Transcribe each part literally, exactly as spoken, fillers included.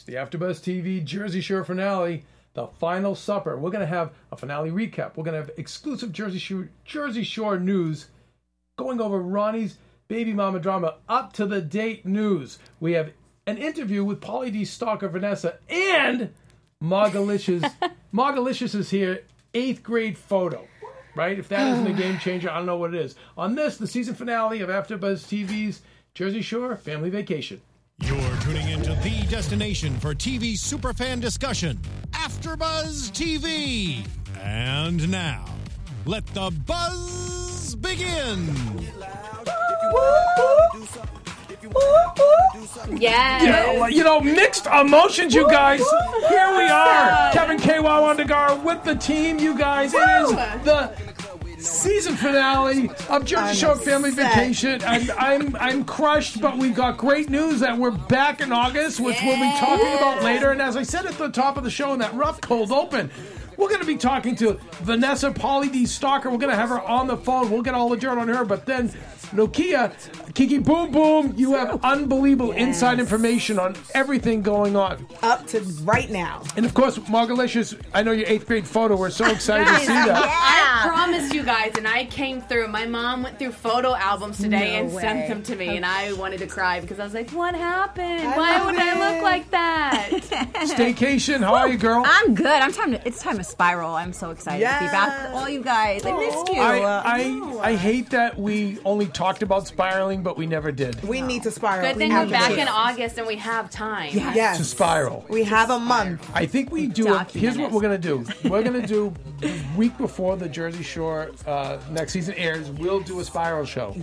It's the AfterBuzz T V Jersey Shore finale, The Final Supper. We're going to have a finale recap. We're going to have exclusive Jersey Shore, Jersey Shore news, going over Ronnie's baby mama drama, up to the date news. We have an interview with Pauly D. Stalker Vanessa, and Margalicious. Margalicious is here, eighth grade photo. Right? If that isn't a game changer, I don't know what it is. On this, the season finale of AfterBuzz T V's Jersey Shore Family Vacation. You're tuning into the destination for T V superfan discussion, AfterBuzz T V. And now, let the buzz begin. Yes. Yeah, you know, mixed emotions, you guys. Here we are. Kevin K. Wandegar with the team, you guys. It is the season finale of Jersey I'm Shore upset. Family Vacation, and I'm I'm crushed. But we got great news that we're back in August, which we'll be talking about later. And as I said at the top of the show in that rough cold open, we're going to be talking to Vanessa Pauly D. Stalker. We're going to have her on the phone. We'll get all the dirt on her, but then Nokia, Kiki Boom Boom, you have unbelievable Yes. inside information on everything going on. Up to right now. And of course, Margalicious, I know your eighth grade photo. We're so excited to see that. I promise you guys, and I came through. My mom went through photo albums today No and way. sent them to me, and I wanted to cry because I was like, "What happened? I Why love would it. I look like that?" Staycation, how are you, girl? I'm good. I'm time to. It's time to spiral. I'm so excited to be back with all you guys. I missed you. I, I, I hate that we only talked about spiraling, but we never did. We need to spiral. Good We thing have we're back to. in August and we have time. Yes. To spiral. We have a month. I think we do it. Document Here's what it. we're going to do. We're going to do the week before the Jersey Shore uh, next season airs, we'll do a spiral show.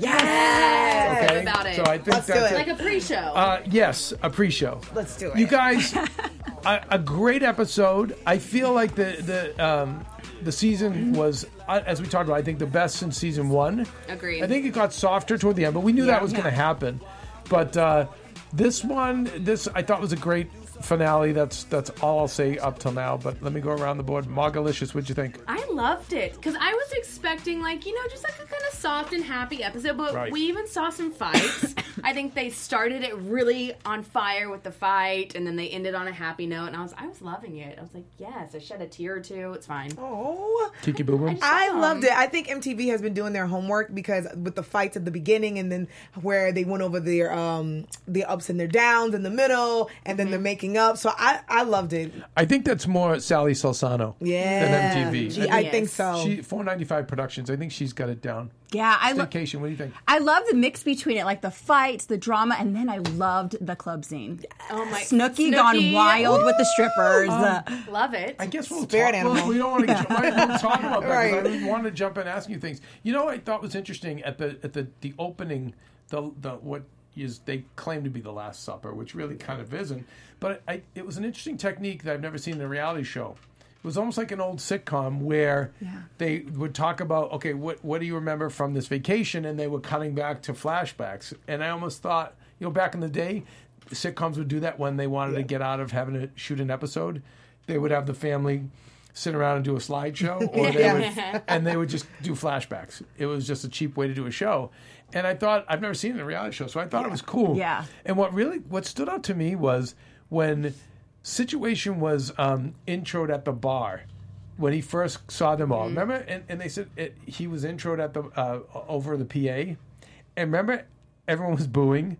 Yes. Okay? About it. So I think Let's do that's it. Like a pre-show. Uh, yes, a pre-show. Let's do it. You guys, a, a great episode. I feel like the the um, the season was, uh, as we talked about, I think the best since season one. Agreed. I think it got softer toward the end, but we knew that was going to happen. But uh, this one, this I thought was a great finale. That's that's all I'll say up till now. But let me go around the board. Margalicious, what'd you think? I loved it because I was expecting, like, you know, just like a kind of soft and happy episode, but Right. we even saw some fights. I think they started it really on fire with the fight, and then they ended on a happy note. And I was, I was loving it. I was like, yes, I shed a tear or two. It's fine. Oh. Kiki Boo Boo? I loved it. I think M T V has been doing their homework because with the fights at the beginning and then where they went over their um their ups and their downs in the middle and then they're making up. So I, I loved it. I think that's more Sally Salsano Yeah. than M T V. Gee, I Yes. think so. She four ninety-five Productions. I think she's got it down. yeah, I love. Staycation. What do you think? I love the mix between it, like the fights, the drama, and then I loved the club scene. Oh my, Snooki, Snooki. gone wild with the strippers. Uh, Love it. I guess we'll Spirit talk. animal. Well, we don't want to get we'll talk about that Right. because I wanted to jump in and ask you things. You know, what I thought was interesting at the at the the opening, the the what is they claim to be the Last Supper, which really kind of isn't. But I, it was an interesting technique that I've never seen in a reality show. It was almost like an old sitcom where Yeah. they would talk about, okay, what what do you remember from this vacation? And they were cutting back to flashbacks. And I almost thought, you know, back in the day, sitcoms would do that when they wanted to get out of having to shoot an episode. They would have the family sit around and do a slideshow, or they would, and they would just do flashbacks. It was just a cheap way to do a show. And I thought, I've never seen it in a reality show, so I thought it was cool. Yeah. And what really, what stood out to me was when Situation was um, introed at the bar when he first saw them all. Remember? And, and they said it, he was introed at the uh, over the P A. And remember, everyone was booing.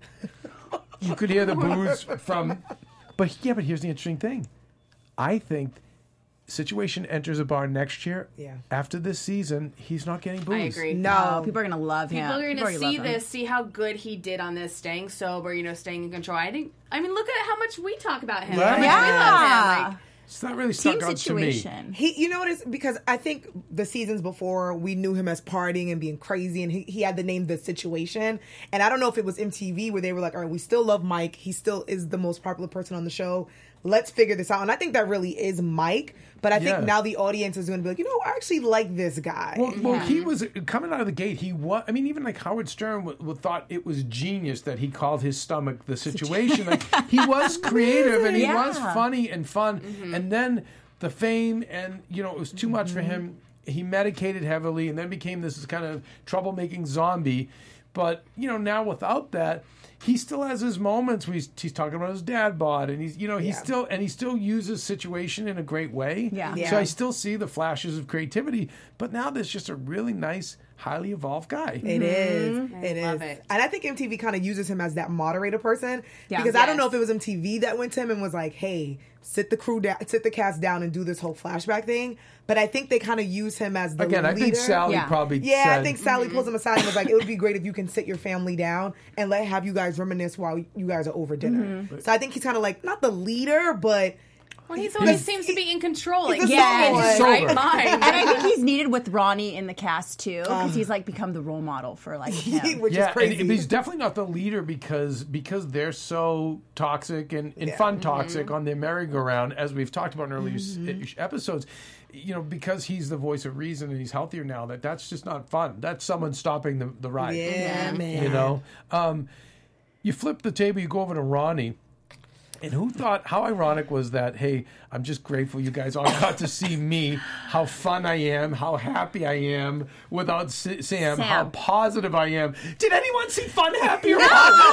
You could hear the boos from. But yeah, but here's the interesting thing. I think Situation enters a bar next year. Yeah. After this season, he's not getting booed. I agree. No. oh, people are gonna love him. People are going People to already see love him. this, see how good he did on this, staying sober, you know, staying in control. I think, I mean, look at how much we talk about him. Right. How much we Yeah. love him. Like, It's not really Team stuck out to me. situation. He, you know what it is? Because I think the seasons before, we knew him as partying and being crazy, and he, he had the name The Situation. And I don't know if it was M T V where they were like, all right, we still love Mike. He still is the most popular person on the show. Let's figure this out. And I think that really is Mike. But I think Yeah. now the audience is going to be like, you know, I actually like this guy. Well, well, he was coming out of the gate. He was. I mean, even like Howard Stern w- w- thought it was genius that he called his stomach the situation. Like he was creative and he Yeah. was funny and fun. Mm-hmm. And then the fame and you know it was too much for him. He medicated heavily and then became this kind of troublemaking zombie. But, you know, now without that, he still has his moments where he's, he's talking about his dad bod, and he's, you know, he's Yeah. still, and he still uses situation in a great way. Yeah. Yeah. So I still see the flashes of creativity, but now there's just a really nice, highly evolved guy. It is. I It is. love it. And I think M T V kind of uses him as that moderator person. Yeah. Because I don't know Yes. if it was M T V that went to him and was like, hey, sit the crew down, sit the cast down and do this whole flashback thing. But I think they kind of use him as the Again, leader. I think Sally Yeah. probably Yeah, said, I think Sally pulls him aside and was like, it would be great if you can sit your family down and let have you guys reminisce while you guys are over dinner. Mm-hmm. So I think he's kind of like, not the leader, but... Well, he's the one who seems to be in control. Like, He's a yeah, in sober his one. right Sober. mind. And I think he's needed with Ronnie in the cast too, because he's like become the role model for like him. Which yeah, is crazy. and he's definitely not the leader because because they're so toxic and, and Yeah. fun toxic on their merry-go-round, as we've talked about in earlier s- Mm-hmm. episodes. You know, because he's the voice of reason and he's healthier now, that that's just not fun. That's someone stopping the, the ride. yeah, man. You know? Um, you flip the table, you go over to Ronnie. And who thought, how ironic was that, hey, I'm just grateful you guys all got to see me, how fun I am, how happy I am without S- Sam, how Sam. positive I am. Did anyone see fun, happy, or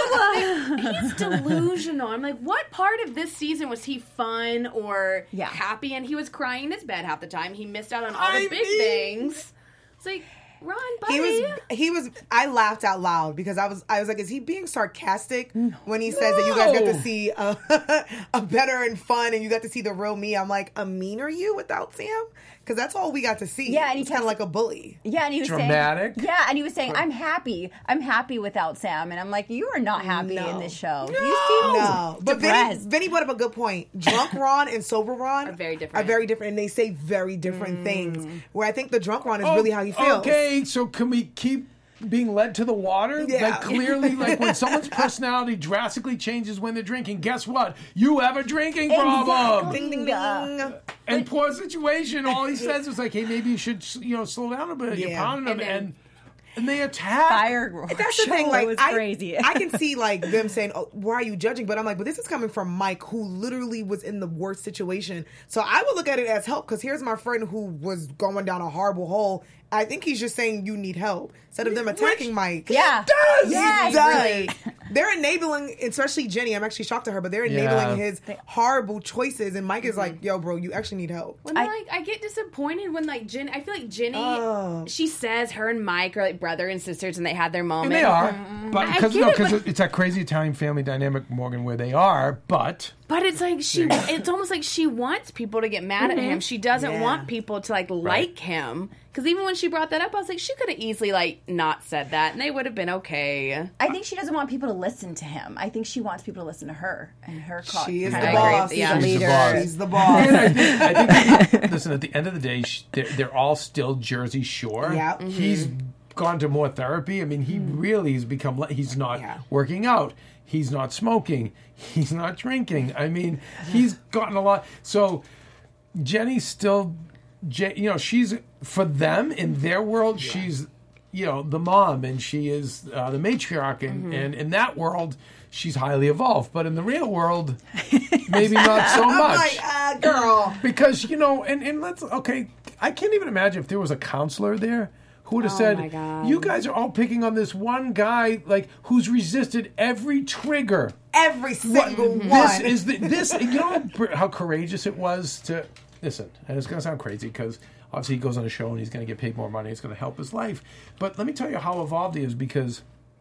He's delusional. I'm like, what part of this season was he fun or Yeah. happy? And he was crying in his bed half the time. He missed out on all the I big mean- things. It's like, Ron, buddy. He was he was I laughed out loud because I was I was like, is he being sarcastic when he says that you guys get to No. see a, a better and fun and you got to see the real me? I'm like, a meaner you without Sam? Because that's all we got to see. Yeah, and he he's kind of kept- like a bully. Yeah, and he was Dramatic. saying, yeah, and he was saying, "I'm happy. I'm happy without Sam." And I'm like, "You are not happy No. in this show. You Oh, seem No, but Vinny, depressed." Vinny brought up a good point. Drunk Ron and sober Ron Are very different. Are very different, and they say very different things. Where I think the drunk Ron is Oh, really how he feels. Okay, so can we keep being led to the water? Yeah. Like, clearly, like when someone's personality drastically changes when they're drinking, guess what? You have a drinking problem. Ding ding ding. Yeah. And poor situation, all he says is like, hey, maybe you should, you know, slow down a bit. You're Yeah. pounding them, And then- and, and they attack. Fire. That's the show. thing. Like, it was I, crazy. I can see like them saying, "Oh, why are you judging?" But I'm like, but this is coming from Mike, who literally was in the worst situation. So I would look at it as help because here's my friend who was going down a horrible hole. I think he's just saying you need help instead of them attacking Mike. Yeah. does! Yeah, He does. really. They're enabling, especially Jenny. I'm actually shocked at her, but they're Yeah. enabling his horrible choices. And Mike is like, "Yo, bro, you actually need help." When I- like I get disappointed when like Jen, I feel like Jenny, Oh. she says her and Mike are like brother and sisters, and they had their moment. And they are, but I because get no, it, because but- it's that crazy Italian family dynamic, Morgan, where they are. But But it's like she, it's almost like she wants people to get mad at him. She doesn't Yeah. want people to like like him. Because even when she brought that up, I was like, she could have easily like not said that, and they would have been okay. I think she doesn't want people to listen to him. I think she wants people to listen to her and her cause. She is I the agree. boss. Yeah. She's She's the the boss. leader. She's the boss. And I think, I think listen, at the end of the day, sh- they're, they're all still Jersey Shore. Yeah. He's gone to more therapy. I mean, he really has become, le- he's not Yeah. working out. He's not smoking. He's not drinking. I mean, he's gotten a lot. So Jenny's still, Je- you know, she's, for them, in their world, she's, you know, the mom, and she is uh, the matriarch. And, and in that world, she's highly evolved. But in the real world, maybe not so I'm much. like, ah, girl. Because, you know, and, and let's, okay, I can't even imagine if there was a counselor there who would have Oh, said, my God. you guys are all picking on this one guy, like, who's resisted every trigger. Every single one. This is the, this, you know how courageous it was to, listen, and it's going to sound crazy because obviously he goes on a show and he's going to get paid more money. It's going to help his life. But let me tell you how evolved he is, because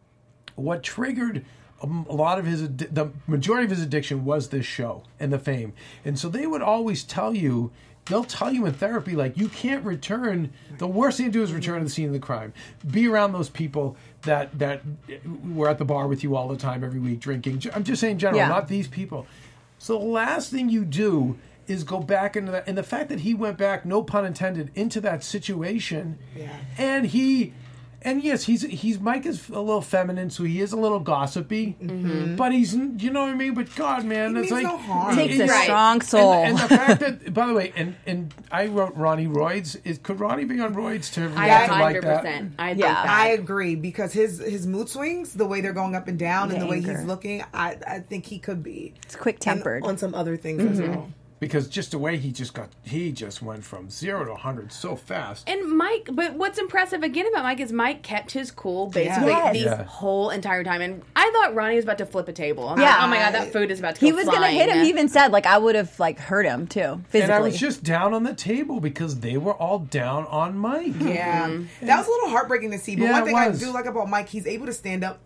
what triggered a lot of his, addi- the majority of his addiction was this show and the fame. And so they would always tell you, they'll tell you in therapy, like, you can't return, the worst thing to do is return to the scene of the crime. Be around those people that, that were at the bar with you all the time, every week, drinking. I'm just saying general, Yeah. not these people. So the last thing you do is go back into that. And the fact that he went back, no pun intended, into that situation. Yeah. And he... And yes, he's he's Mike is a little feminine, so he is a little gossipy. But he's, you know what I mean. But God, man, He it's means like no harm. Takes a Right. strong soul. And, and the fact that, by the way, and and I wrote Ronnie Roids. Is could Ronnie be on Roids to I react one like hundred that? percent. I think Yeah. that. I agree because his his mood swings, the way they're going up and down, and The the way anger. he's looking, I I think he could be. It's quick-tempered. And on some other things as well. because just the way he just got, he just went from zero to one hundred so fast. And Mike, but what's impressive again about Mike is Mike kept his cool basically Yes. the Yeah. whole entire time. And I thought Ronnie was about to flip a table. I'm Yeah. like, oh my God, that food is about to go He was going to flying. hit him. He even said, like, I would have, like, hurt him, too, physically. And I was just down on the table because they were all down on Mike. Yeah, that was a little heartbreaking to see. But Yeah, one it thing I was. do like about Mike, he's able to stand up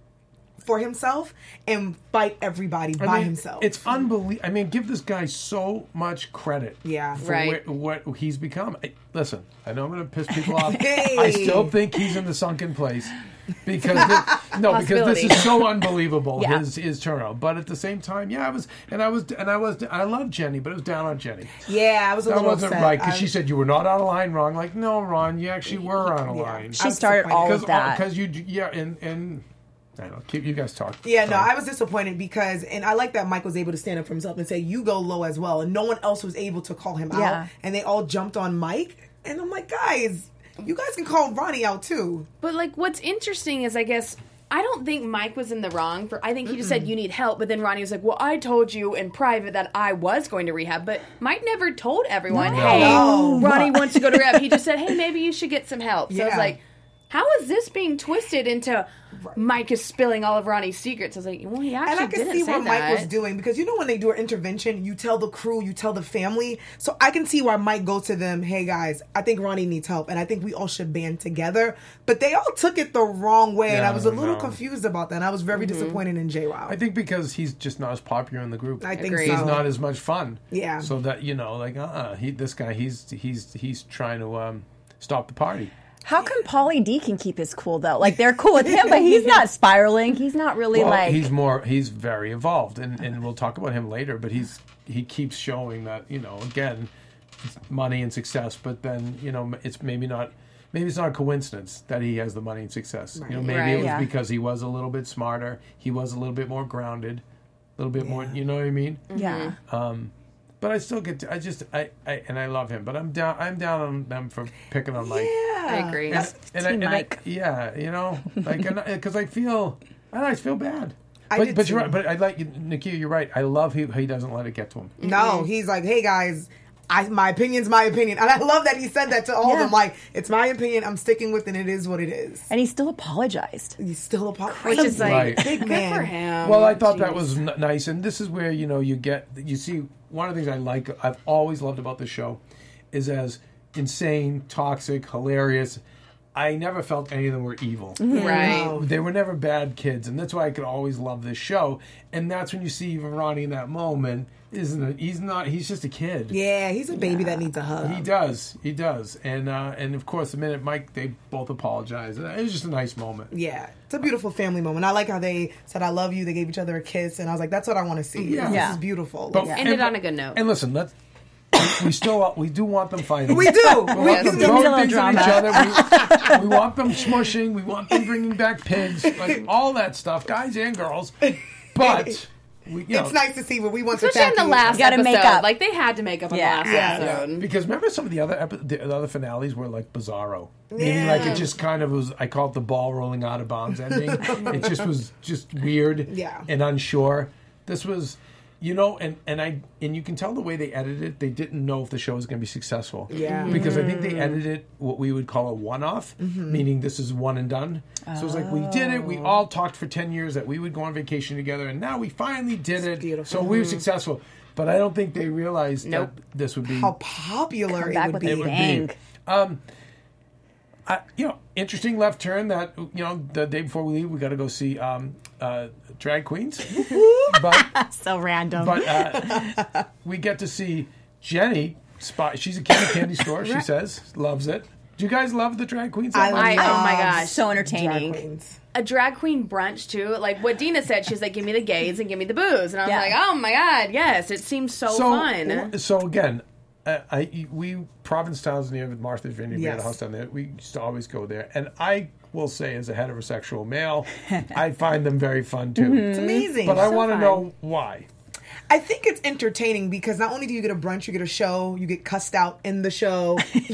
for himself and fight everybody I by mean, himself. It's unbelievable. I mean, give this guy so much credit. Yeah. for Right. wh- what he's become. I, listen, I know I'm going to piss people off. Hey. I still think he's in the sunken place because thi- no, because this Possibility. is so unbelievable. Yeah. His his turnaround. But at the same time, yeah, I was and I was and I was I love Jenny, but it was down on Jenny. yeah, I was a That little wasn't upset. right because I- she said you were not on a line wrong. Like, no, Ron, you actually were on a Yeah. line. I She was started all Because of that. because you yeah and and I don't know. Keep you guys talk. Yeah, no, Sorry. I was disappointed because, and I like that Mike was able to stand up for himself and say, "You go low as well," and no one else was able to call him Yeah. out, and they all jumped on Mike, and I'm like, guys, you guys can call Ronnie out too. But like, what's interesting is, I guess, I don't think Mike was in the wrong for. I think he just said you need help, but then Ronnie was like, "Well, I told you in private that I was going to rehab," but Mike never told everyone, No. "Hey, No. Ronnie wants to go to rehab." He just said, "Hey, maybe you should get some help." So I was Yeah. like, how is this being twisted into Mike is spilling all of Ronnie's secrets? I was like, well, he actually And I can didn't see say what that. Mike was doing because you know when they do an intervention, you tell the crew, you tell the family. So I can see why Mike goes to them, "Hey guys, I think Ronnie needs help, and I think we all should band together." But they all took it the wrong way, and Yeah, I was a little no. confused about that. And I was very disappointed in J. Wow. I think because he's just not as popular in the group. I think Agreed. so. He's not as much fun. Yeah. So that you know, like, uh, uh he this guy, he's he's he's trying to um, stop the party. How come Pauly D can keep his cool, though? Like, they're cool with him, but he's not spiraling. He's not really, Well, like... he's more, he's very evolved, and and we'll talk about him later. But he's he keeps showing that you know again, it's money and success. But then you know it's maybe not. Maybe it's not a coincidence that he has the money and success. You know, maybe Right. it was Yeah. because he was a little bit smarter. He was a little bit more grounded, a little bit more. You know what I mean? Yeah. But I still get. To, I just. I, I. And I love him. But I'm down. I'm down on them for picking on Mike. I agree. And, and I, Team and I- Mike. yeah, you know, like, because I feel. I don't know, I feel bad. I but did but you're too. right. But I like you, Nakia. You're right. I love he he doesn't let it get to him. No, he's like, "Hey guys, I my opinion's my opinion," and I love that he said that to all of Yeah. them. Like, "It's my opinion. I'm sticking with it. And it is what it is." And he still apologized. He's still a pop. Which is like, Right. big good man. for him. Well, I thought that Jeez. was n- nice, and this is where you know you get you see one of the things I like. I've always loved about this show is as insane, toxic, hilarious. I never felt any of them were evil. Right. They were never bad kids, and that's why I could always love this show. And that's when you see even Ronnie in that moment, isn't it? He's not. He's just a kid. Yeah, he's a baby that needs a hug. He does. He does. And uh, and of course, the minute Mike, they both apologize. It was just a nice moment. Yeah, it's a beautiful family moment. I like how they said "I love you." They gave each other a kiss, and I was like, "That's what I want to see." Yeah. This Yeah. is beautiful. But- Let's- Ended on a good note. And listen, let's. We still we do want them fighting. we do. We We want them do. Give throwing them a things at drama. each other. We, we want them smushing. We want them bringing back pigs, like all that stuff, guys and girls. But we, you know, It's nice to see what we want to Especially in the tackle. last You gotta episode. make up. Like, they had to make up on Yeah. the last Yeah. episode. because remember some of the other epi- the other finales were like bizarro. Meaning like it just kind of was. I call it the ball rolling out of bounds ending. It just was just weird Yeah. and unsure. This was. You know, and, and I and you can tell the way they edited it, they didn't know if the show was going to be successful. Yeah. Because I think they edited what we would call a one-off, Mm-hmm. meaning this is one and done. So it's like we did it. We all talked for ten years that we would go on vacation together, and now we finally did it. beautiful. So we were successful. But I don't think they realized Nope. that this would be. How popular Come it back would with be. a It would be. bang. Um, I, you know, interesting left turn that, you know, the day before we leave, we got to go see um, uh, drag queens. but So random. but uh, we get to see Jenny. Spot. She's a kid at a candy store, she says. Loves it. Do you guys love the drag queens? that I much? I, oh my love gosh. so Drag entertaining. queens. A drag queen brunch too. Like what Dina said, she's like, "Give me the gays and give me the booze," and I was Yeah. like, "Oh my god, yes!" It seems so, fun. So again, uh, I we Provincetown's near Martha's Vineyard. We had a Yes. house down there. We used to always go there, and I will say, as a heterosexual male, I find them very fun too. It's amazing. But I So want to fun. know why. I think it's entertaining because not only do you get a brunch, you get a show, you get cussed out in the show, you get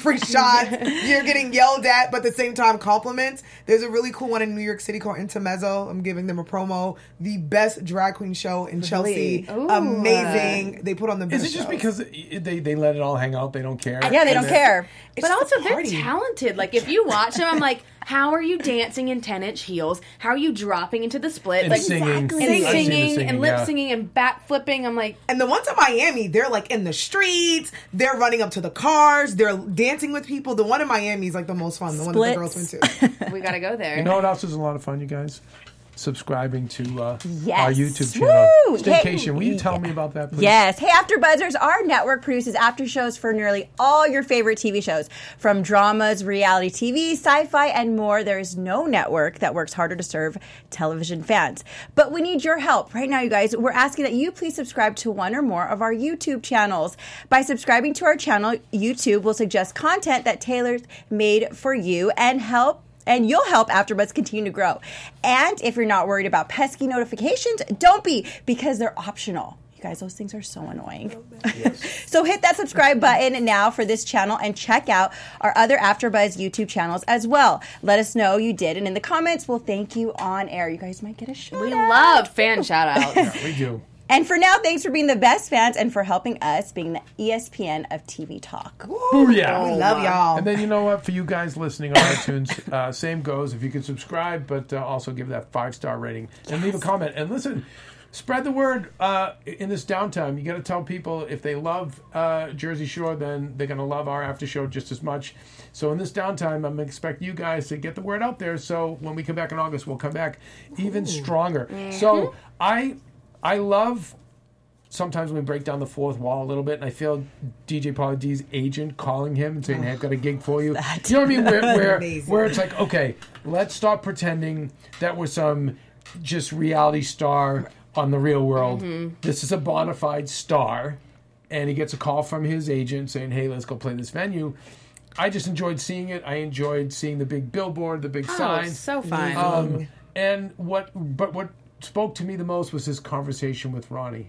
free shots. You're getting yelled at, but at the same time, compliments. There's a really cool one in New York City called Intermezzo. I'm giving them a promo. The best drag queen show in Chelsea. Ooh. Amazing. They put on the best Is it just shows. because they, they let it all hang out? They don't care? Yeah, they don't care. But also, they're talented. Like, if you watch them, I'm like, how are you dancing in ten-inch heels? How are you dropping into the split? And like, singing. Exactly. I've And seen the singing, singing, and lip yeah. singing and back flipping. I'm like, And the ones in Miami, they're like in the streets. They're running up to the cars. They're dancing with people. The one in Miami is like the most fun. The one that the girls went to. we gotta go there. You know what else is a lot of fun, you guys? Subscribing to uh, Yes. our YouTube channel. Woo! Staycation. Hey. Will you tell me about that, please? Yes. Hey, AfterBuzzers, our network produces after shows for nearly all your favorite T V shows. From dramas, reality T V, sci-fi, and more, there is no network that works harder to serve television fans. But we need your help. Right now, you guys, we're asking that you please subscribe to one or more of our YouTube channels. By subscribing to our channel, YouTube will suggest content that Taylor's made for you and help And you'll help AfterBuzz continue to grow. And if you're not worried about pesky notifications, don't be, because they're optional. You guys, those things are so annoying. Yes. So hit that subscribe button now for this channel and check out our other AfterBuzz YouTube channels as well. Let us know you did, and in the comments, we'll thank you on air. You guys might get a shout we out. love fan shout outs. Yeah, we do. And for now, thanks for being the best fans and for helping us being the E S P N of T V talk. Booyah. We love y'all. And then you know what? For you guys listening on iTunes, uh, same goes. If you can subscribe, but uh, also give that five-star rating and leave a comment. And listen, spread the word uh, in this downtime. You got to tell people if they love uh, Jersey Shore, then they're going to love our after show just as much. So in this downtime, I'm expecting you guys to get the word out there. So when we come back in August, we'll come back even stronger. So I... I love sometimes when we break down the fourth wall a little bit, and I feel D J Pauly D's agent calling him and saying, hey, I've got a gig for you. That. You know what I mean? Where, where, Amazing. where it's like, okay, let's stop pretending that we're some just reality star on the real world. Mm-hmm. This is a bona fide star, and he gets a call from his agent saying, hey, let's go play this venue. I just enjoyed seeing it. I enjoyed seeing the big billboard, the big Oh, signs. so fun. Um, and what, but what spoke to me the most was his conversation with Ronnie.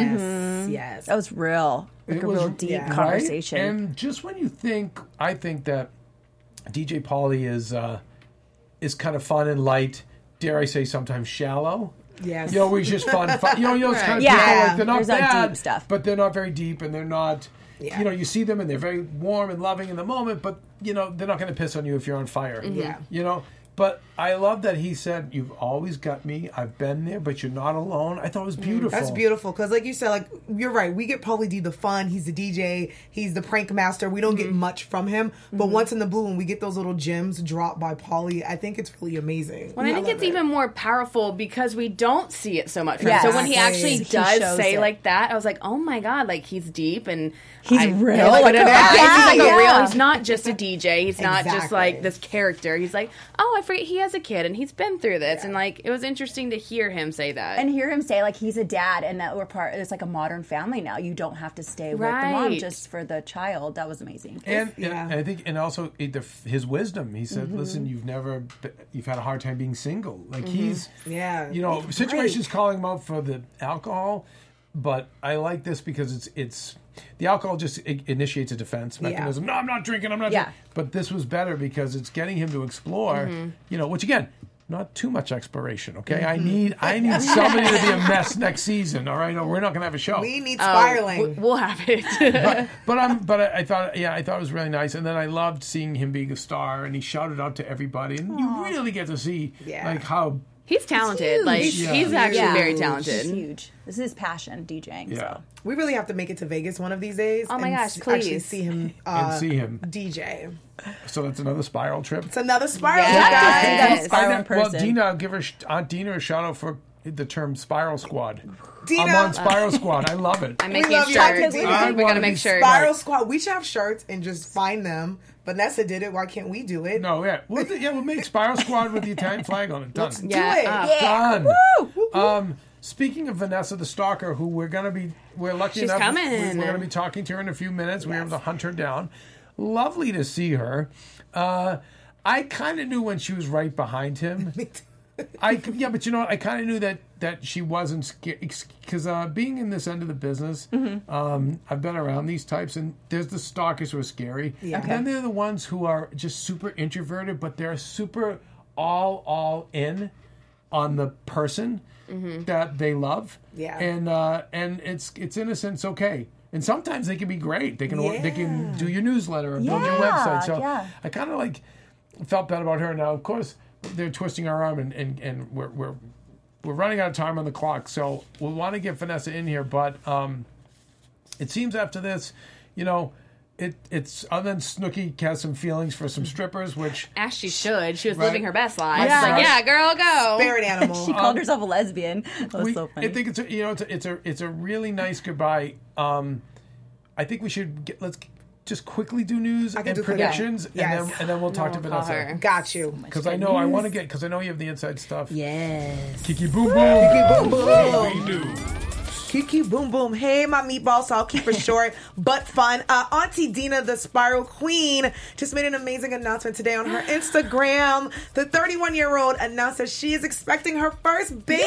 Yes, yes. That was real. Like It a was- real deep yeah. conversation. Right? And just when you think, I think that D J Pauly is uh, is kind of fun and light. Dare I say, sometimes shallow. Yes. You know, he's just fun. fun. You know, you know, it's kind of Yeah. people like they're not There's not bad, deep stuff. but they're not very deep, and they're not. Yeah. You know, you see them and they're very warm and loving in the moment, but you know they're not going to piss on you if you're on fire. Yeah. You know. But I love that he said, you've always got me. I've been there, but you're not alone. I thought it was beautiful. That's beautiful because, like you said, like you're right. We get Pauly D the fun. He's the D J. He's the prank master. We don't get much from him, but once in the blue, when we get those little gems dropped by Pauly, I think it's really amazing. Well, I think love it's it. even more powerful because we don't see it so much. From Yes. him. So when he Exactly. actually He does shows say it. like that, I was like, oh my god, like he's deep and He's I, real, yeah, like, like what a a vibe. guy, He's like yeah. a real. He's not just a D J. He's not just Exactly. like this character. He's like, oh, I forget he has a kid and he's been through this, and like it was interesting to hear him say that. And hear him say like he's a dad and that we're part. It's like a modern family now. You don't have to stay with the mom Right. just for the child. That was amazing. And, Yeah. and I think, and also it, the, his wisdom. He said, "Listen, you've never, be- you've had a hard time being single. Like he's, Yeah. you know, He's situations great. calling him out for the alcohol, but I like this because it's it's the alcohol just i- initiates a defense mechanism. No, I'm not drinking. I'm not. Yeah. Drinking. But this was better because it's getting him to explore. You know, which again. Not too much exploration, okay? I need I need somebody to be a mess next season, all right? No, we're not going to have a show. We need Oh, spiraling. we- we'll have it. but, but I'm but I, I thought yeah I thought it was really nice, and then I loved seeing him being a star, and he shouted out to everybody, and you really get to see Yeah. like how He's talented. huge. Like Yeah. he's actually Yeah. very He's talented. huge. This is his passion, DJing. yeah So. we really have to make it to Vegas one of these days. Oh my and gosh, s- Actually please. see him uh, and see him. D J. So that's another spiral trip. It's another spiral, Yes. you Yes. guys. Yes. Spiral I know- well, person. Dina, give her Aunt Dina a shout out for the term Spiral Squad. Dina, I'm on Spiral Squad. I love it. I'm making love you. shirts. I We, wanna we gotta be make sure. Spiral Squad. We should have shirts and just find them. Vanessa did it. Why can't we do it? No, yeah, we'll, yeah, we'll make Spiral Squad with the Italian flag on it. Done. Let's do Yeah, it. uh, Yeah. Done. Um, speaking of Vanessa the Stalker, who we're gonna be, we're lucky She's enough. coming. we- We're gonna be talking to her in a few minutes. We were Yes. able to hunt her down. Lovely to see her. Uh, I kind of knew when she was right behind him. I yeah, but you know what? I kind of knew that that she wasn't scared because uh, being in this end of the business, Mm-hmm. um, I've been around these types, and there's the stalkers who are scary. Yeah. And then there are the ones who are just super introverted, but they're super all all in on the person that they love. Yeah. And uh, and it's it's in a sense okay. And sometimes they can be great. They can they can Yeah. do your newsletter or build your Yeah, website. So yeah. I kind of like felt bad about her. Now, of course, they're twisting our arm, and, and, and we're we're we're running out of time on the clock. So we'll want to get Vanessa in here, but um, it seems after this, you know. It, it's other than Snooki has some feelings for some strippers, which As she should. She was Right. living her best life. Yeah. Like, yeah, girl, go. Spirit animal. She called herself a lesbian. That was we, so funny. I think it's a, you know it's a, it's a it's a really nice goodbye. Um, I think we should get, let's just quickly do news can and do quick- predictions, yeah. and Yes. then and then we'll talk we'll to call Vanessa her. Got you. because I know I want to get because I know you have the inside stuff. Yes. Kiki boom boom. Boom, boom. We do. Kiki boom boom. Hey, my meatball, so I'll keep it short but fun. Uh, Auntie Dina, the Spiral Queen, just made an amazing announcement today on her Instagram. The thirty-one-year-old announced that she is expecting her first baby.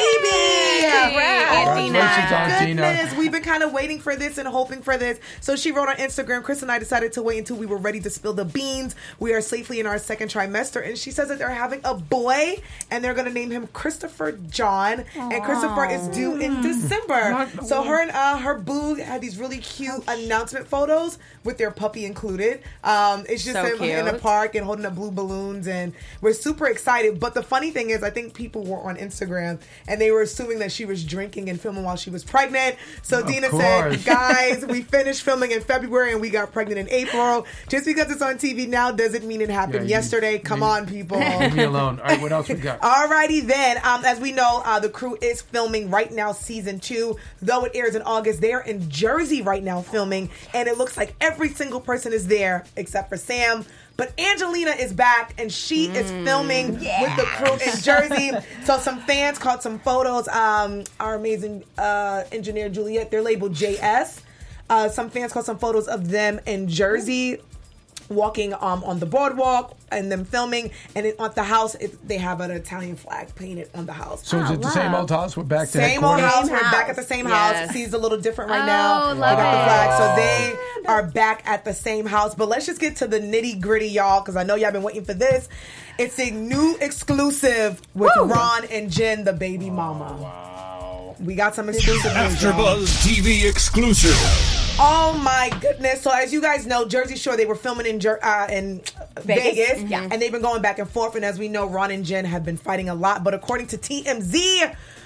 Congrats, Oh Dina. my Congratulations, Aunt Dina. goodness. We've been kind of waiting for this and hoping for this. So she wrote on Instagram, Chris and I decided to wait until we were ready to spill the beans. We are safely in our second trimester. And she says that they're having a boy and they're going to name him Christopher John. And Christopher is due in December. Not- So her and uh, her boo had these really cute announcement photos with their puppy included. Um, it's just So him in the cute. park and holding up blue balloons, and we're super excited. But the funny thing is, I think people were on Instagram and they were assuming that she was drinking and filming while she was pregnant. So Of Dina course. said, "Guys, we finished filming in February and we got pregnant in April. Just because it's on T V now doesn't mean it happened Yeah, you- yesterday. Come leave- on, people." Leave me alone. All right, what else we got? Alrighty then. Um, as we know, uh, the crew is filming right now season two. Though it airs in August, they are in Jersey right now filming, and it looks like every single person is there except for Sam. But Angelina is back, and she is filming with the crew in Jersey. So some fans caught some photos. Um, our amazing uh, engineer Juliet, they're labeled J S. Uh, some fans caught some photos of them in Jersey, walking um, on the boardwalk, and them filming. And it, at the house, it, they have an Italian flag painted on the house. So is it the love. same old house? We're back to Same old headquarters? house. Same We're house. back at the same Yes. house. See's a little different right Oh, now. love They got the it. flag, so they are back at the same house. But let's just get to the nitty gritty, y'all, because I know y'all been waiting for this. It's a new exclusive with Ron and Jen, the baby mama. Wow. We got some exclusive news, y'all. AfterBuzz T V exclusive. Oh my goodness! So as you guys know, Jersey Shore, they were filming in Jer- uh, in Vegas? Vegas, Yeah. and they've been going back and forth. And as we know, Ron and Jen have been fighting a lot. But according to T M Z,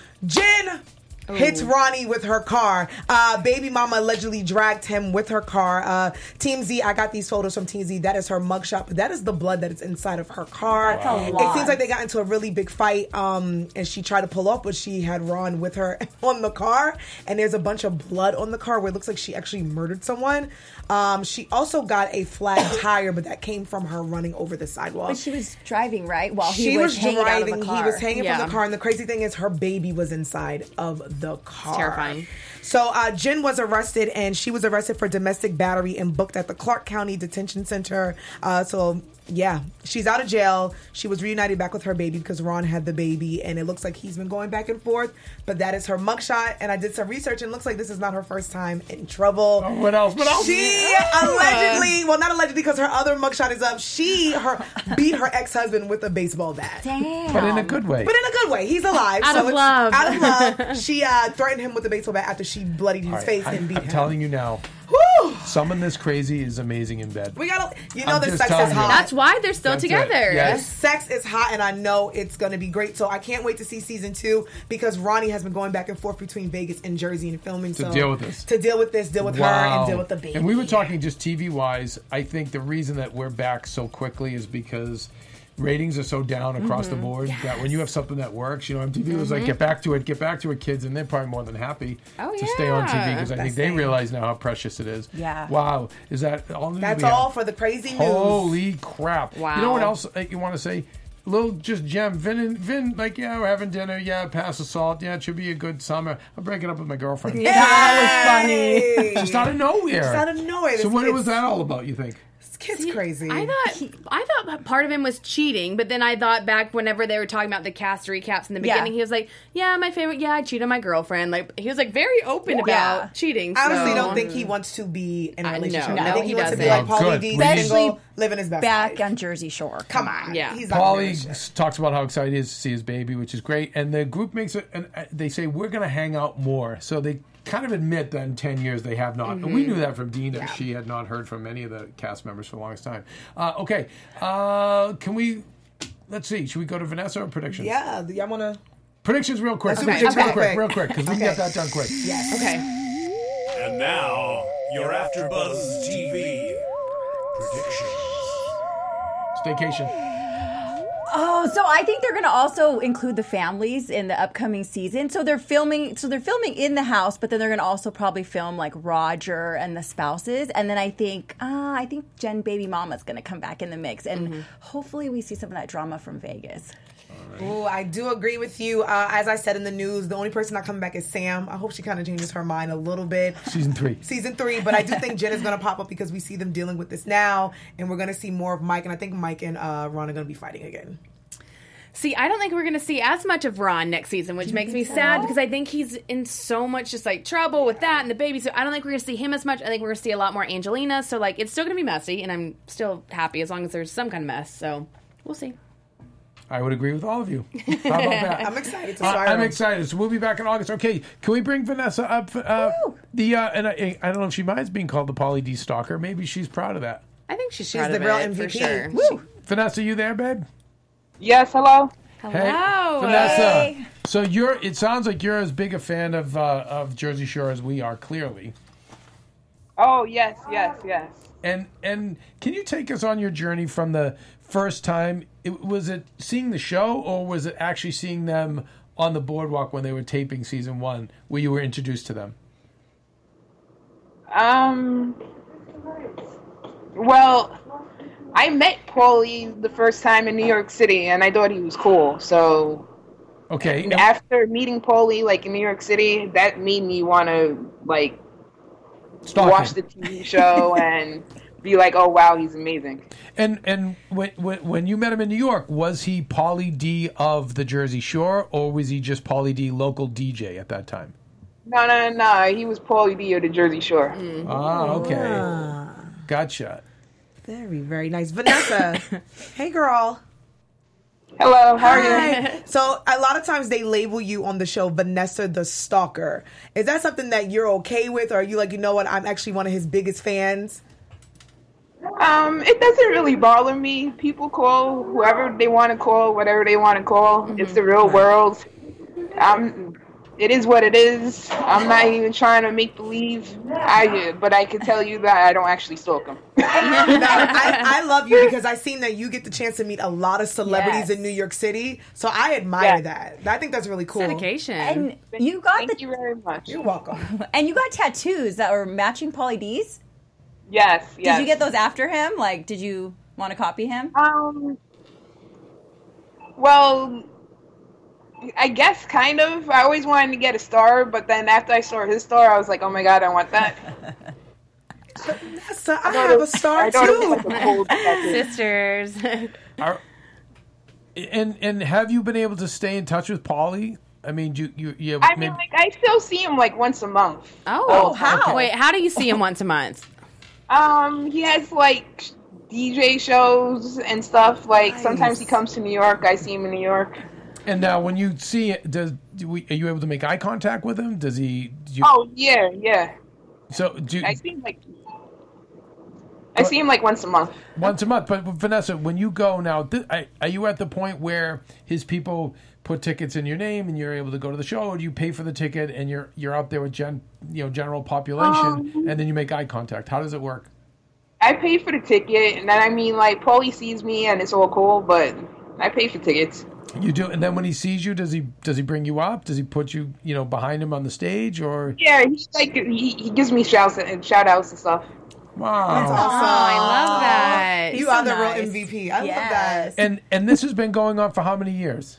Jen hits Ronnie with her car. Uh, baby mama allegedly dragged him with her car. Uh, Team Z, I got these photos from Team Z. That is her mugshot, but that is the blood that is inside of her car. That's a It lot. seems like they got into a really big fight, um, and she tried to pull off, but she had Ron with her on the car, and there's a bunch of blood on the car where it looks like she actually murdered someone. Um, she also got a flat tire, but that came from her running over the sidewalk. But she was driving, right? While he She was, was hanging driving. out of the car. He was hanging Yeah. from the car, and the crazy thing is, her baby was inside of the car. terrifying. So uh, Jen was arrested, and she was arrested for domestic battery and booked at the Clark County Detention Center. Uh, so yeah, she's out of jail. She was reunited back with her baby because Ron had the baby, and it looks like he's been going back and forth. But that is her mugshot, and I did some research, and it looks like this is not her first time in trouble. Oh, what else? What else? She allegedly, well, not allegedly, because her other mugshot is up. She her beat her ex-husband with a baseball bat. Damn. But in a good way. But in a good way. He's alive. Out so of it's love. Out of love. She uh, threatened him with a baseball bat after she bloodied his All right, face I, and beat I'm him. telling you now, Whew. someone this crazy is amazing in bed. We gotta, you know, I'm the just sex telling is you. hot. That's why they're still That's it. together. Yes. Sex is hot, and I know it's going to be great. So I can't wait to see season two because Ronnie has been going back and forth between Vegas and Jersey and filming. To so deal with this. To deal with this, deal with her, and deal with the baby. And we were talking just T V wise. I think the reason that we're back so quickly is because ratings are so down across Mm-hmm. the board that when you have something that works, you know, M T V was like, get back to it, get back to it, kids, and they're probably more than happy Oh, to stay on T V yeah. because I think Best they thing. realize now how precious it is. Yeah. Wow. Is that all? news That's we have? all for the crazy news. Holy crap! You know Wow. what else uh, you want to say? Little just gem, Vin, and Vin, like yeah, we're having dinner. Yeah, pass the salt. Yeah, it should be a good summer. I'm breaking up with my girlfriend. That was funny. funny. Just out of nowhere. Just out of nowhere. So This what kid's was that all about? You think? Kid's crazy. I thought I thought part of him was cheating, but then I thought back whenever they were talking about the cast recaps in the beginning, Yeah. he was like, "Yeah, my favorite. Yeah, I cheated on my girlfriend." Like he was like very open about Yeah. cheating. I honestly so- don't think he wants to be in a I relationship. know. I No, think he, he wants to be doesn't. like Oh, Pauly good. D, Especially single, living his best Back life. on Jersey Shore. Come on. Yeah. He's not gonna do Paulie shit. s- talks about how excited he is to see his baby, which is great. And the group makes it, and uh, they say, we're going to hang out more. So they kind of admit that in ten years they have not. Mm-hmm. We knew that from Dean, that she had not heard from many of the cast members for the longest time. Uh, okay. Uh, can we, let's see, should we go to Vanessa or predictions? Yeah, do y'all want to? Predictions real quick. Let's do Predictions predictions real real quick, quick. real quick, because we can Okay. get that done quick. Yes. Okay. And now, your AfterBuzz T V predictions. Staycation. Oh, so I think they're going to also include the families in the upcoming season. So they're filming. So they're filming in the house, but then they're going to also probably film like Roger and the spouses. And then I think, uh, I think Jen Baby Mama's going to come back in the mix, and hopefully we see some of that drama from Vegas. Ooh, I do agree with you. Uh, as I said in the news, the only person not coming back is Sam. I hope she kind of changes her mind a little bit. Season three. Season three, but I do think Jen is going to pop up because we see them dealing with this now, and we're going to see more of Mike, and I think Mike and uh, Ron are going to be fighting again. See, I don't think we're going to see as much of Ron next season, which makes me sad because I think he's in so much just like trouble with that and the baby. So I don't think we're going to see him as much. I think we're going to see a lot more Angelina. So like, it's still going to be messy, and I'm still happy as long as there's some kind of mess. So we'll see. I would agree with all of you. How about that? I'm excited to Uh, start. I'm excited. So we'll be back in August. Okay, can we bring Vanessa up? Uh, the uh, and I, I don't know if she minds being called the Pauly D stalker. Maybe she's proud of that. I think she's, She's proud the of real it, M V P. for sure. Woo! Vanessa, you there, babe? Yes, hello. Hello. Hey, Vanessa. So you're. It sounds like you're as big a fan of uh, of Jersey Shore as we are. Clearly. Oh, yes, yes, yes. And and can you take us on your journey from the first time? It, was it seeing the show, or was it actually seeing them on the boardwalk when they were taping season one, where you were introduced to them? Um, well, I met Paulie the first time in New York City, and I thought he was cool. So Okay. and after meeting Paulie, like in New York City, that made me want to like Stalk watch him. the T V show and be like, "Oh wow, he's amazing." And and when, when when you met him in New York, was he Pauly D of the Jersey Shore, or was he just Pauly D local D J at that time? No, no, no, no. He was Paulie D of the Jersey Shore. Ah, okay, gotcha. Very, very nice. Vanessa, hey girl. Hello, how are you? Hi. So a lot of times they label you on the show Vanessa the Stalker. Is that something that you're okay with, or are you like, you know what, I'm actually one of his biggest fans? Um, it doesn't really bother me. People call whoever they want to call, whatever they want to call. It's the real world. Um, it is what it is. I'm not even trying to make believe. I, but I can tell you that I don't actually stalk them. No, I, I love you because I've seen that you get the chance to meet a lot of celebrities Yes. in New York City. So I admire Yeah. that. I think that's really cool. Dedication. And you got Thank the you very much. You're welcome. and you got tattoos that were matching Pauly D's. Yes, yes. Did you get those after him? Like, did you want to copy him? Um. Well, I guess kind of. I always wanted to get a star, but then after I saw his star, I was like, "Oh my god, I want that." Vanessa, I have a star I thought it was too. like a cool tattoo. Sisters. Are, and and have you been able to stay in touch with Pauly? I mean, you you you. I mean, like I still see him like once a month. Oh, Oh, how? Wait, how do you see him once a month? Um, he has like D J shows and stuff. Like Nice. sometimes he comes to New York. I see him in New York. and now, when you see it, does do we, are you able to make eye contact with him? Does he? Do you, Oh yeah, yeah. so do you, I see him like I see him like once a month. once a month. But Vanessa, when you go now, th- I- are you at the point where his people put tickets in your name and you're able to go to the show, or do you pay for the ticket and you're you're out there with gen, you know, general population, Um, and then you make eye contact? How does it work? I pay for the ticket, and then I mean like Paulie sees me and it's all cool, but I pay for tickets. You do, and then when he sees you, does he does he bring you up? Does he put you you know behind him on the stage, or Yeah, he's like he, he gives me shouts and shout outs and stuff. wow? That's awesome. Oh, I love that. You so are the nice. real M V P. I love Yes. that. And and this has been going on for how many years?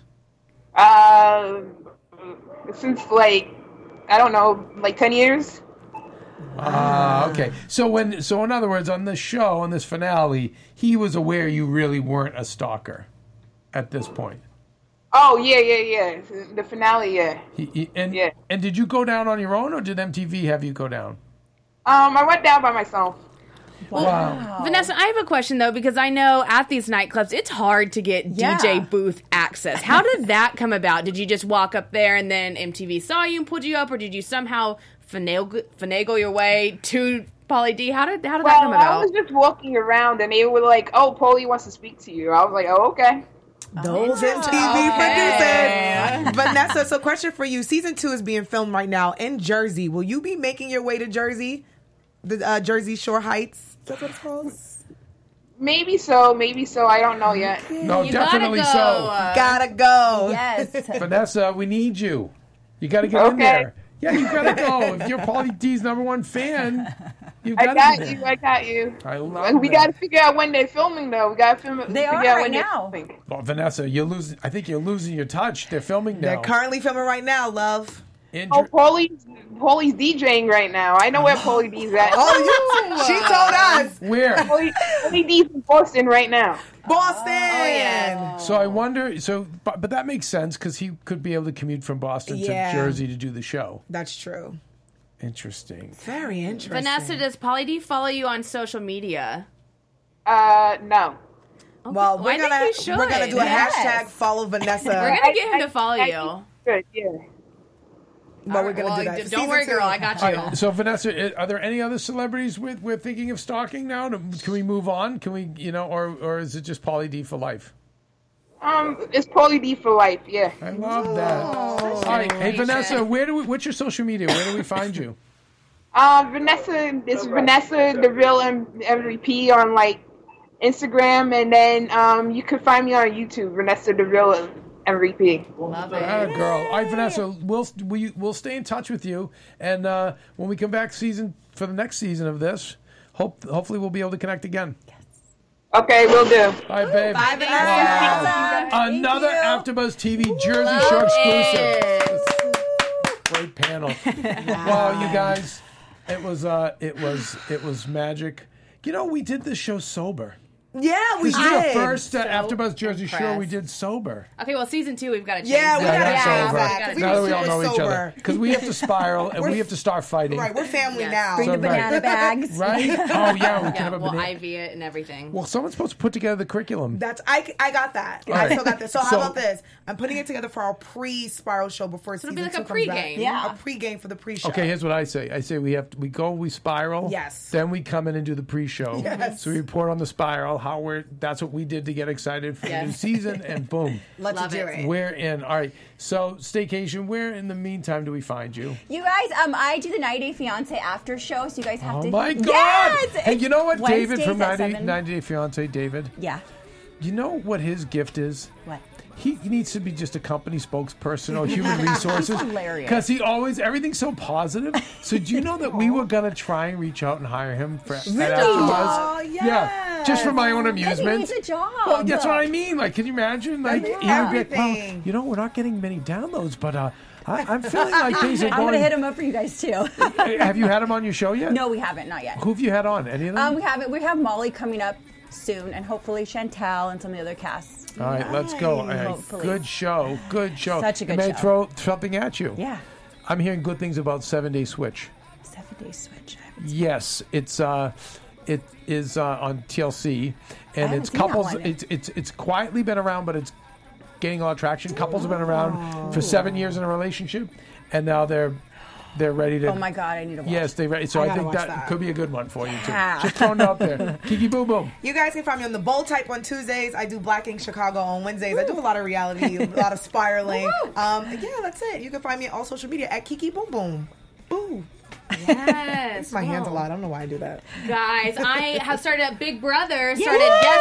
Uh, since like I don't know, like ten years. Ah, okay. So when, so in other words, on this show, on this finale, he was aware you really weren't a stalker at this point. Oh yeah, yeah, yeah. The finale, yeah. He, he, and Yeah. and did you go down on your own, or did M T V have you go down? Um, I went down by myself. Wow. Vanessa, I have a question though, because I know at these nightclubs it's hard to get Yeah. D J booth access. How did that come about? Did you just walk up there and then M T V saw you and pulled you up, or did you somehow finagle, finagle your way to Pauly D? How did how did that Well, come I about? was just walking around and they were like, "Oh, Pauly wants to speak to you." I was like, "Oh, okay." Those M T V Okay. producers. Vanessa, so question for you. Season two is being filmed right now in Jersey. Will you be making your way to Jersey? The uh, Jersey Shore Heights? Is that what it's called? Maybe so, maybe so. I don't know yet. No, You gotta definitely go. so. Uh, Gotta go. Yes. Vanessa, we need you. You got to get in Okay. there. Yeah, you got to go. If you're Pauly D's number one fan, you I got got to be you. there. I got you. I love We that. got to figure out when they're filming, though. We got to film. They figure are out right when they're now. filming. Well, Vanessa, you're losing. I think you're losing your touch. They're filming now. They're currently filming right now, love. In Oh, Jer- Pauly's Pauly's DJing right now. I know where Pauly D's at. Oh, you, she told us. Where? Pauly, Pauly D's in Boston right now. Boston. yeah. So I wonder. So, but, but that makes sense because he could be able to commute from Boston Yeah. to Jersey to do the show. That's true. Interesting. Very interesting. Vanessa, does Pauly D follow you on social media? Uh, no. Well, Well, we're I think gonna you should. we're gonna do a Yes. hashtag follow Vanessa. We're gonna get him to follow I- you. Good, yeah. but we're gonna Well, do that. d- For Don't season worry, two. girl. I got All you. right, so Vanessa, are there any other celebrities with we're thinking of stalking now? Can we move on? Can we, you know, or or is it just Pauly D for life? Um, it's Pauly D for life. Yeah. I love that. All right, hey Vanessa, where do we? What's your social media? Where do we find you? Um, Vanessa, it's Vanessa the real M- MVP on like Instagram, and then um, you can find me on YouTube, Vanessa the real M V P. Love it. Ah, girl. All right, Vanessa, we'll we we'll stay in touch with you, and uh, when we come back season for the next season of this, hope hopefully we'll be able to connect again. Okay, we'll do. All right, babe. Bye, Vanessa. Wow. Thank Another you. AfterBuzz T V Jersey Shore exclusive. Great panel. Wow, you guys, it was uh, it was it was magic. You know, we did this show sober. Yeah, we This is the did. first uh, AfterBuzz Jersey Shore we impressed. did sober. Okay, well, season two, we've got to change Yeah, we that. Yeah, gotta that's change over. that, 'cause we Now that we were all know super each other, sober. because we have to spiral and we have to start fighting. Right, we're family Yes. now. Bring So- the banana right. bags. Right? Oh yeah, we Yeah, can have a we'll banana. I V it and everything. Well, someone's supposed to put together the curriculum. That's I, I got that. All I right. still got this. So, So- how about this? I'm putting it together for our pre-spiral show before it'll season be like two a comes back. pre-game. Yeah. a pre-game for the pre-show. Okay, here's what I say. I say we have to, we go, we spiral. Yes. Then we come in and do the pre-show. Yes. So we report on the spiral, how we're, that's what we did to get excited for the new Yes. season, and boom. Let's Love do it. it. We're in. All right. So, Staycation, where in the meantime do we find you? You guys, um, I do the ninety Day Fiance after show, so you guys have Oh to. my God! Yes! Hey, you know what, David Wednesdays from at ninety, seven. ninety Day Fiance, David? Yeah. You know what his gift is? What? He, he needs to be just a company spokesperson or human resources. hilarious. Because he always, everything's so positive. So do you know that we were going to try and reach out and hire him for Really? at AfterBuzz? Oh, Yeah, just for my own Because he amusement. needs a job. Well, that's what I mean. Like, can you imagine? Like, he would be like, well, everything. you know, we're not getting many downloads, but uh, I, I'm feeling like things are I'm going. gonna hit him up for you guys too. Have you had him on your show yet? No, we haven't, not yet. Who have you had on? Any of them? Um, we haven't. We have Molly coming up soon, and hopefully Chantel and some of the other casts. All right, let's go. All right, Hopefully. good show. Good show. Such a good and may I show. throw something at you? Yeah. I'm hearing good things about Seven Day Switch. Seven Day Switch. I haven't Yes, it's uh, it is uh, on T L C, and haven't it's seen that couples. one. It's it's it's quietly been around, but it's gaining a lot of traction. Couples have been around for seven years in a relationship, and now they're they're ready to. Oh my God, I need to watch. Yes, they ready. So I I, gotta think watch that, that. could be a good one for you too. Yeah. Just throwing it out there. Kiki Boom Boom. You guys can find me on the Bold Type on Tuesdays. I do Black Ink Chicago on Wednesdays. I do a lot of reality, a lot of spiraling. Um, yeah, that's it. You can find me on all social media at Kiki Boom Boom. Boo. Yes. My hands a Wow. lot. I don't know why I do that. Guys, I have started up Big Brother. Started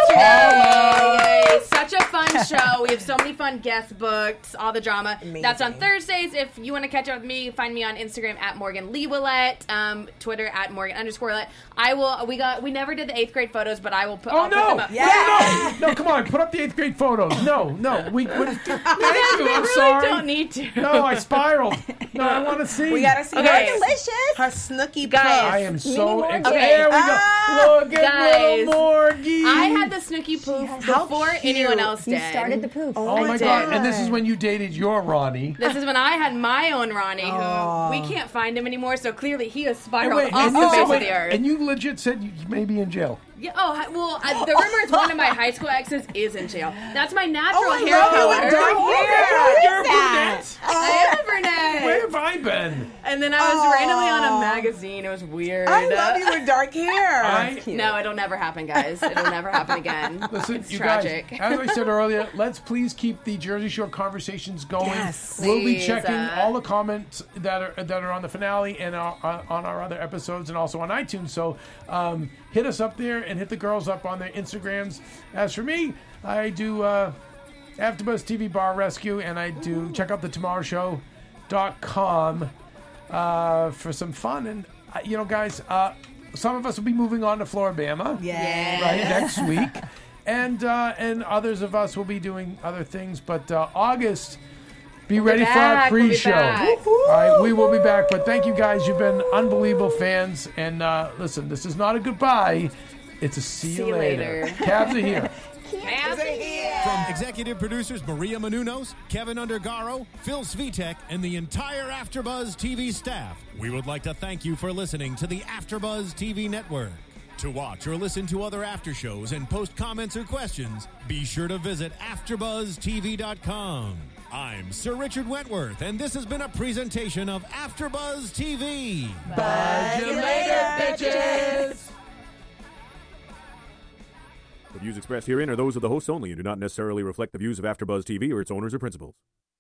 yesterday. Yay. Such a fun show. We have so many fun guest books, all the drama. Amazing. That's on Thursdays. If you want to catch up with me, find me on Instagram at Morgan Lee Willette, um, Twitter at Morgan underscore Willette. I will. We got. We never did the eighth grade photos, but I will put. Oh I'll put no! them up. No, no, no! Come on, put up the eighth grade photos. No, no, we. we thank you. We I'm really sorry. don't need to. No, I spiraled. No, I want to see. We gotta see Okay. her, Delicious. her Snooki Guys. puff. I am so more? excited. Okay. There we go. Ah, Look at guys. little Morgie. I had the Snooki poof How before cute. anyone else did. You started the poof. Oh my I god! did. And this is when you dated your Ronnie. This is when I had my own Ronnie, who Oh. we can't find him anymore. So clearly, he has And spiraled wait, off and the you, face said- of wait, the earth. and you legit said you may be in jail. Yeah, oh, hi- well, I, the rumor is one of my high school exes is in jail. That's my natural Oh, I hair love you color. with dark hair. You're a brunette. I am a brunette. Where have I been? And then I was Oh. randomly on a magazine. It was weird. I love you with dark hair. I, No, it'll never happen, guys. It'll never happen again. Listen, it's you tragic. guys, as I said earlier, let's please keep the Jersey Shore conversations going. Yes. We'll be Please, checking uh, all the comments that are that are on the finale and our, on our other episodes and also on iTunes. So um, hit us up there and hit the girls up on their Instagrams. As for me, I do uh, AfterBuzz T V Bar Rescue, and I do check out the tomorrow show dot com uh, for some fun. And uh, you know, guys, uh, some of us will be moving on to Floribama. Yeah. Right, next week. And uh, and others of us will be doing other things. But uh, August, be ready for our back, we'll be pre-show. back. All right, we will be back. But thank you guys. You've been unbelievable fans. And uh, listen, this is not a goodbye. It's a see, See you you later. later. Cabs are here. From executive producers Maria Menounos, Kevin Undergaro, Phil Svitek, and the entire AfterBuzz T V staff, we would like to thank you for listening to the AfterBuzz T V network. To watch or listen to other after shows and post comments or questions, be sure to visit after buzz T V dot com. I'm Sir Richard Wentworth, and this has been a presentation of AfterBuzz T V. Bye you later, bitches. The views expressed herein are those of the hosts only and do not necessarily reflect the views of AfterBuzz T V or its owners or principals.